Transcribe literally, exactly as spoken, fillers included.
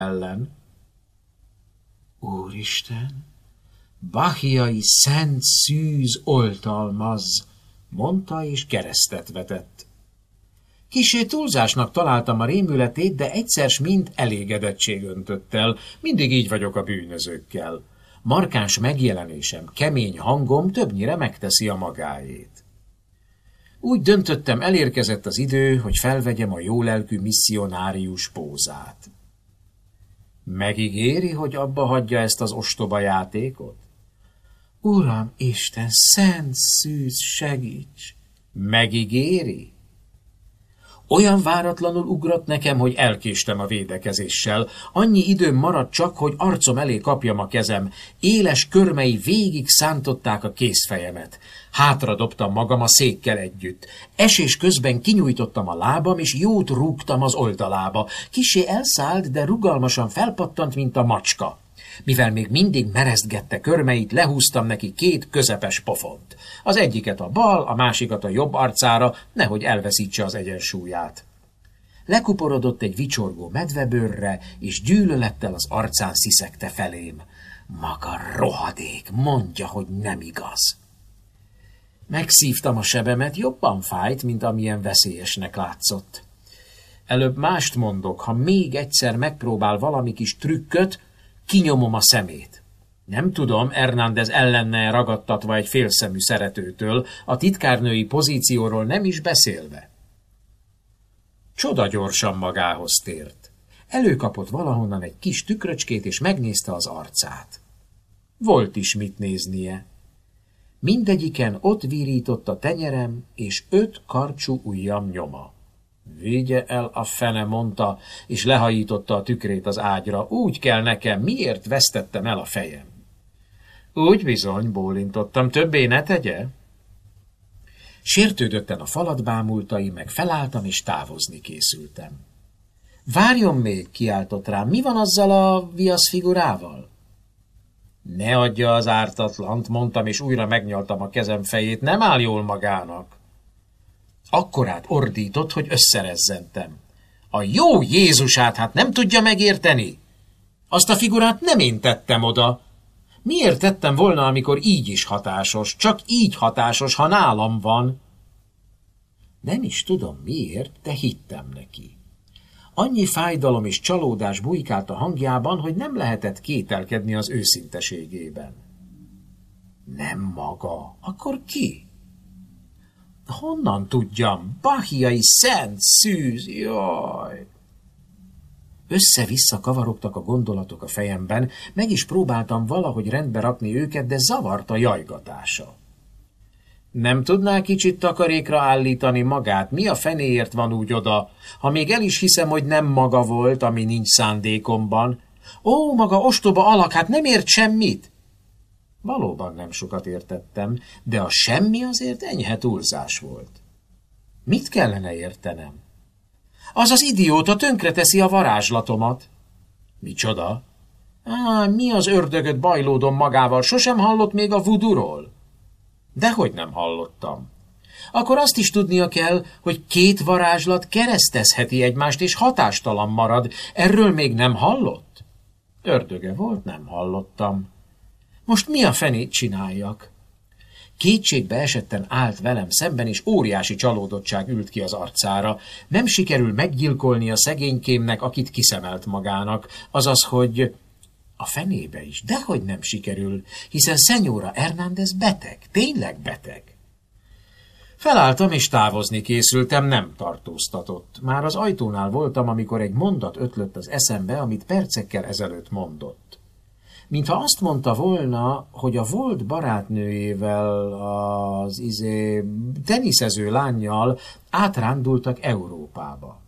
ellen. Úristen, bahiai szent szűz oltalmaz, mondta és keresztet vetett. Kissé túlzásnak találtam a rémületét, de egyszer s mind elégedettség öntött el. Mindig így vagyok a bűnözőkkel. Markáns megjelenésem, kemény hangom többnyire megteszi a magáét. Úgy döntöttem, elérkezett az idő, hogy felvegyem a jólelkű misszionárius pózát. Megígéri, hogy abba hagyja ezt az ostoba játékot? Uram Isten, szent szűz, segíts! Megígéri? Olyan váratlanul ugrott nekem, hogy elkéstem a védekezéssel. Annyi időm maradt csak, hogy arcom elé kapjam a kezem. Éles körmei végig szántották a kézfejemet. Hátra dobtam magam a székkel együtt. Esés közben kinyújtottam a lábam, és jót rúgtam az oldalába. Kissé elszállt, de rugalmasan felpattant, mint a macska. Mivel még mindig mereztgette körmeit, lehúztam neki két közepes pofont. Az egyiket a bal, a másikat a jobb arcára, nehogy elveszítse az egyensúlyát. Lekuporodott egy vicsorgó medvebőrre, és gyűlölettel az arcán sziszegte felém. Maga rohadék, mondja, hogy nem igaz. Megszívtam a sebemet, jobban fájt, mint amilyen veszélyesnek látszott. Előbb mást mondok, ha még egyszer megpróbál valami kis trükköt, kinyomom a szemét. Nem tudom, Hernández ellenne ragadtatva egy félszemű szeretőtől, a titkárnői pozícióról nem is beszélve. Csoda gyorsan magához tért. Előkapott valahonnan egy kis tükröcskét, és megnézte az arcát. Volt is mit néznie. Mindegyiken ott virított a tenyerem, és öt karcsú ujjam nyoma. Vigye el a fene, mondta, és lehajította a tükrét az ágyra. Úgy kell nekem, miért vesztettem el a fejem? Úgy bizony, bólintottam, többé ne tegye. Sértődötten a falat bámultai, meg felálltam, és távozni készültem. Várjon még, kiáltott rám, mi van azzal a viasz figurával? Ne adja az ártatlant, mondtam, és újra megnyaltam a kezem fejét, nem áll jól magának. Akkorát ordított, hogy összerezzentem. A jó Jézusát hát nem tudja megérteni? Azt a figurát nem én tettem oda. Miért tettem volna, amikor így is hatásos? Csak így hatásos, ha nálam van. Nem is tudom miért, de hittem neki. Annyi fájdalom és csalódás bujkált a hangjában, hogy nem lehetett kételkedni az őszinteségében. Nem maga, akkor ki? Honnan tudjam? Bahiai szent szűz, jaj! Össze-vissza kavarogtak a gondolatok a fejemben, meg is próbáltam valahogy rendbe rakni őket, de zavart a jajgatása. Nem tudná kicsit takarékra állítani magát? Mi a fenéért van úgy oda? Ha még el is hiszem, hogy nem maga volt, ami nincs szándékomban. Ó, maga ostoba alak, hát nem ért semmit! Valóban nem sokat értettem, de a semmi azért enyhe túlzás volt. Mit kellene értenem? Az az idióta tönkreteszi a varázslatomat. Micsoda? Á, mi az ördögöt bajlódom magával, sosem hallott még a vuduról? Dehogy nem hallottam. Akkor azt is tudnia kell, hogy két varázslat keresztezheti egymást, és hatástalan marad. Erről még nem hallott? Ördöge volt, nem hallottam. Most mi a fenét csináljak? Kétségbe esetten állt velem szemben, és óriási csalódottság ült ki az arcára. Nem sikerül meggyilkolni a szegénykémnek, akit kiszemelt magának, azaz, hogy a fenébe is, dehogy nem sikerül, hiszen Szenyóra Hernández beteg, tényleg beteg. Felálltam, és távozni készültem, nem tartóztatott. Már az ajtónál voltam, amikor egy mondat ötlött az eszembe, amit percekkel ezelőtt mondott. Mintha azt mondta volna, hogy a volt barátnőjével, az izé teniszező lánnyal átrándultak Európába.